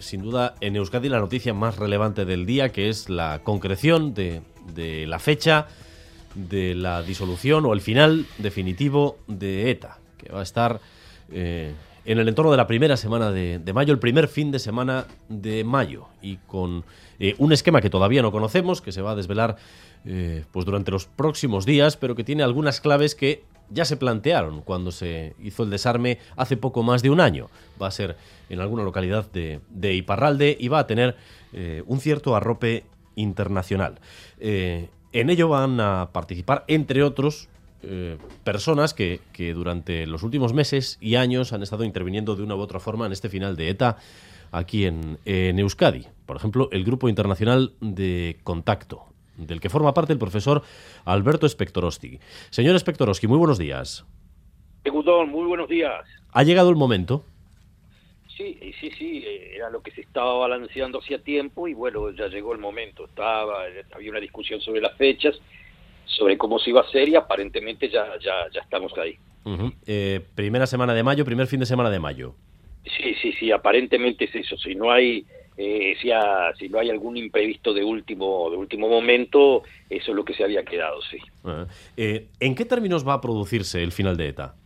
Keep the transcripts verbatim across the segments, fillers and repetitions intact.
sin duda, en Euskadi la noticia más relevante del día, que es la concreción de, de la fecha de la disolución o el final definitivo de ETA, que va a estar eh, en el entorno de la primera semana de, de mayo, el primer fin de semana de mayo, y con eh, un esquema que todavía no conocemos, que se va a desvelar eh, pues durante los próximos días, pero que tiene algunas claves que ya se plantearon cuando se hizo el desarme hace poco más de un año. Va a ser en alguna localidad de, de Iparralde y va a tener eh, un cierto arrope internacional. Eh, en ello van a participar, entre otros, eh, personas que, que durante los últimos meses y años han estado interviniendo de una u otra forma en este final de ETA aquí en, en Euskadi. Por ejemplo, el Grupo Internacional de Contacto, del que forma parte el profesor Alberto Spectorowski. Señor Spectorowski, muy buenos días. Gudón, muy buenos días. ¿Ha llegado el momento? Sí, sí, sí, era lo que se estaba balanceando hacía tiempo y bueno, ya llegó el momento. Estaba, había una discusión sobre las fechas, sobre cómo se iba a hacer y aparentemente ya, ya, ya estamos ahí. Uh-huh. Eh, primera semana de mayo, primer fin de semana de mayo. Sí, sí, sí, aparentemente es eso. Si no hay, eh, si, ha, si no hay algún imprevisto de último, de último momento, eso es lo que se había quedado, sí. Uh-huh. Eh, ¿En qué términos va a producirse el final de ETA?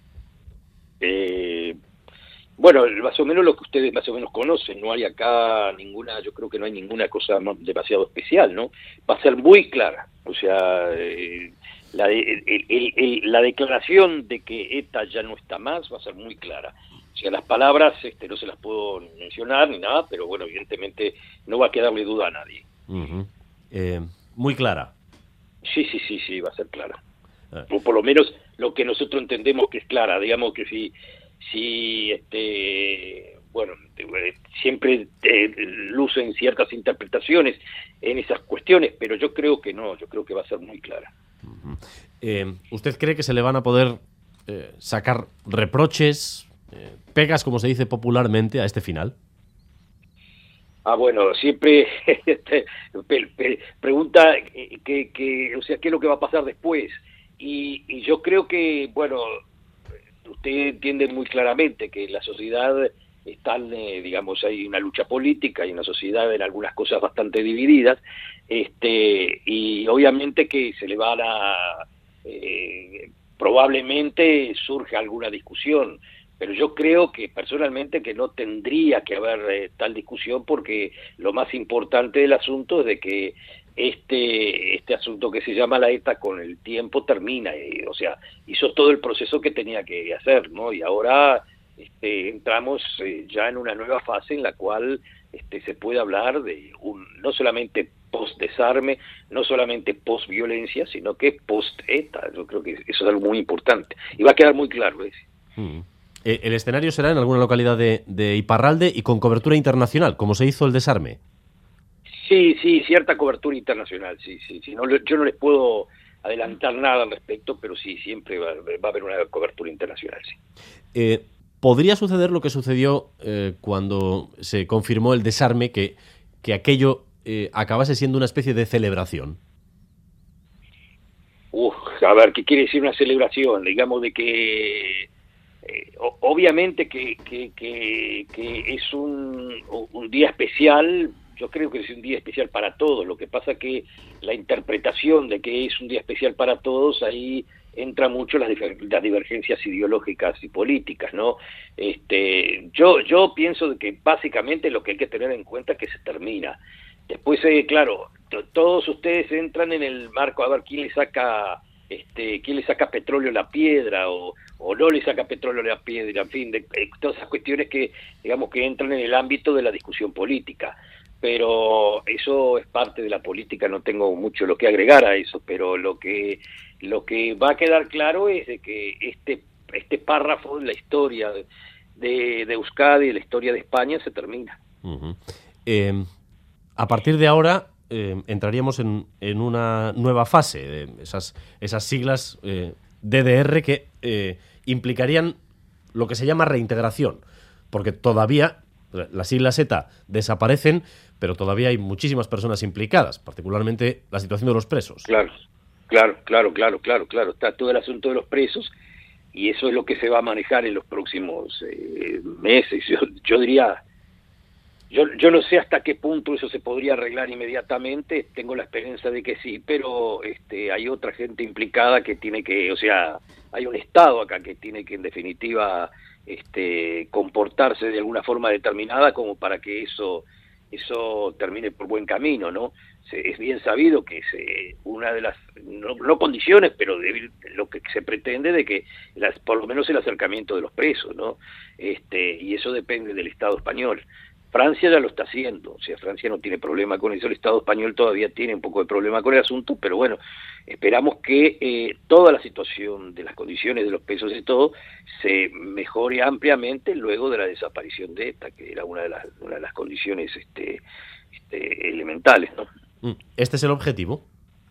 Eh, bueno, más o menos lo que ustedes más o menos conocen, no hay acá ninguna, yo creo que no hay ninguna cosa demasiado especial, ¿no? Va a ser muy clara, o sea, eh, la, de, el, el, el, la declaración de que ETA ya no está más va a ser muy clara. O sea, las palabras este, no se las puedo mencionar ni nada, pero bueno, evidentemente no va a quedarle duda a nadie. Uh-huh. eh, muy clara. Sí, sí, sí, sí, va a ser clara. Uh. O por lo menos lo que nosotros entendemos que es clara, digamos que si... si este bueno siempre eh, lucen ciertas interpretaciones en esas cuestiones, pero yo creo que no, yo creo que va a ser muy clara. Uh-huh. eh, ¿Usted cree que se le van a poder eh, sacar reproches, eh, pegas, como se dice popularmente, a este final? Ah, bueno, siempre este, pe, pe, pregunta que, que, o sea, qué es lo que va a pasar después, y, y yo creo que, bueno, usted entiende muy claramente que en la sociedad están, eh, digamos, hay una lucha política, hay una sociedad en algunas cosas bastante divididas, este, y obviamente que se le van a, eh, probablemente surge alguna discusión, pero yo creo que personalmente que no tendría que haber eh, tal discusión, porque lo más importante del asunto es de que este este asunto que se llama la ETA con el tiempo termina, y, o sea, hizo todo el proceso que tenía que hacer, ¿no? Y ahora este, entramos eh, ya en una nueva fase en la cual este, se puede hablar de un no solamente post-desarme, no solamente post-violencia, sino que post-ETA. Yo creo que eso es algo muy importante. Y va a quedar muy claro, ¿eh? Mm. Eh, el escenario será en alguna localidad de, de Iparralde y con cobertura internacional, como se hizo el desarme. Sí, sí, cierta cobertura internacional, sí, sí, sí. No, yo no les puedo adelantar nada al respecto, pero sí, siempre va, va a haber una cobertura internacional, sí. Eh, ¿Podría suceder lo que sucedió eh, cuando se confirmó el desarme, que, que aquello eh, acabase siendo una especie de celebración? Uf, a ver, ¿qué quiere decir una celebración? Digamos de que... Eh, obviamente que, que, que, que es un, un día especial. Yo creo que es un día especial para todos. Lo que pasa que la interpretación de que es un día especial para todos, ahí entra mucho las, las divergencias ideológicas y políticas, ¿no? Este, yo yo pienso de que básicamente lo que hay que tener en cuenta es que se termina. Después, eh, claro, todos ustedes entran en el marco a ver quién le saca este quién le saca petróleo a la piedra o, o no le saca petróleo a la piedra, en fin, de, de, todas esas cuestiones que, digamos, que entran en el ámbito de la discusión política. Pero eso es parte de la política, no tengo mucho lo que agregar a eso, pero lo que lo que va a quedar claro es de que este este párrafo de la historia de, de, de Euskadi, de la historia de España, se termina. Uh-huh. Eh, a partir de ahora eh, entraríamos en, en una nueva fase, de esas, esas siglas eh, D D R que eh, implicarían lo que se llama reintegración, porque todavía las siglas ETA desaparecen, pero todavía hay muchísimas personas implicadas, particularmente la situación de los presos. Claro, claro, claro, claro, claro, claro. Está todo el asunto de los presos y eso es lo que se va a manejar en los próximos eh, meses. Yo, yo diría Yo, yo no sé hasta qué punto eso se podría arreglar inmediatamente, tengo la esperanza de que sí, pero este, hay otra gente implicada que tiene que, o sea, hay un Estado acá que tiene que en definitiva este, comportarse de alguna forma determinada como para que eso, eso termine por buen camino, ¿no? Se, es bien sabido que se, una de las, no, no condiciones, pero de, lo que se pretende de que las, por lo menos el acercamiento de los presos, ¿no? Este, y eso depende del Estado español. Francia ya lo está haciendo, o sea, Francia no tiene problema con eso, el Estado español todavía tiene un poco de problema con el asunto, pero bueno, esperamos que eh, toda la situación de las condiciones de los presos y todo se mejore ampliamente luego de la desaparición de ETA, que era una de las, una de las condiciones este, este, elementales, ¿no? ¿Este es el objetivo?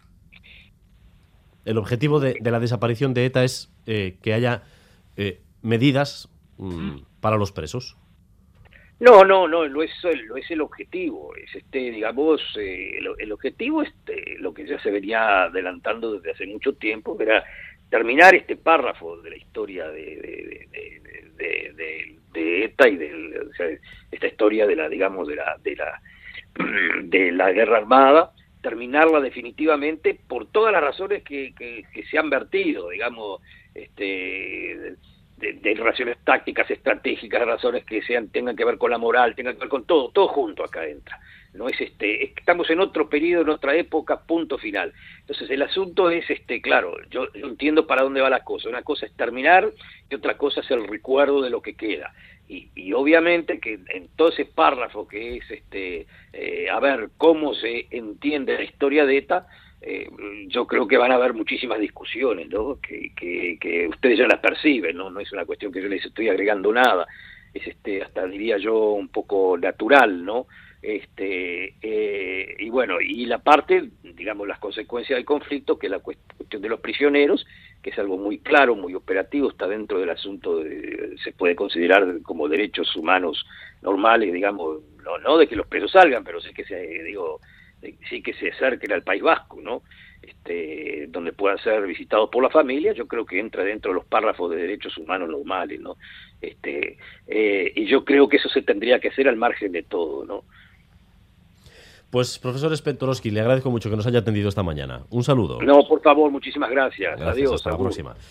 El objetivo de, de la desaparición de ETA es eh, que haya eh, medidas mm, para los presos. No, no, no, no es el, no es el objetivo, es este, digamos, eh, el, el objetivo es este, lo que ya se venía adelantando desde hace mucho tiempo, que era terminar este párrafo de la historia de, de, de, de, de, de ETA y de, o sea, esta historia de la, digamos, de la, de la, de la guerra armada, terminarla definitivamente por todas las razones que, que, que se han vertido, digamos, este De, de razones tácticas, estratégicas, razones que sean tengan que ver con la moral, tengan que ver con todo, todo junto acá entra. No es este, es que estamos en otro periodo, en otra época, punto final. Entonces el asunto es este, claro, yo, yo entiendo para dónde va la cosa. Una cosa es terminar y otra cosa es el recuerdo de lo que queda. Y, y obviamente que en todo ese párrafo que es este, eh, a ver cómo se entiende la historia de ETA. Eh, yo creo que van a haber muchísimas discusiones, ¿no? Que, que, que ustedes ya las perciben, ¿no? No es una cuestión que yo les estoy agregando nada, es este, hasta diría yo un poco natural, ¿no? Este, eh, y bueno, y la parte, digamos, las consecuencias del conflicto, que es la cuestión de los prisioneros, que es algo muy claro, muy operativo, está dentro del asunto, de, se puede considerar como derechos humanos normales, digamos, no, no de que los presos salgan, pero sí que se, digo, sí que se acerquen al País Vasco, ¿no? Este, donde puedan ser visitados por la familia, yo creo que entra dentro de los párrafos de derechos humanos normales, ¿no? Este, eh, y yo creo que eso se tendría que hacer al margen de todo, ¿no? Pues, profesor Spentorowski, le agradezco mucho que nos haya atendido esta mañana. Un saludo. No, por favor, muchísimas gracias. Gracias, Adiós. hasta la próxima.